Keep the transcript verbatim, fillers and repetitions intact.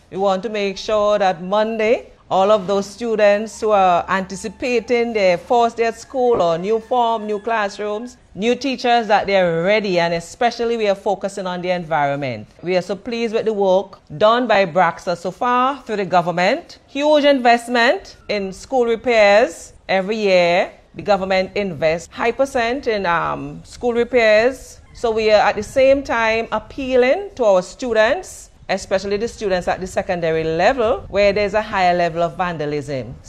We want to make sure that Monday, all of those students who are anticipating their first day at school or new form, new classrooms, new teachers, that they're ready, and especially we are focusing on the environment. We are so pleased with the work done by BRAXA so far through the government. Huge investment in school repairs every year. The government invests high percent in um, school repairs. So we are at the same time appealing to our students, especially the students at the secondary level, where there's a higher level of vandalism.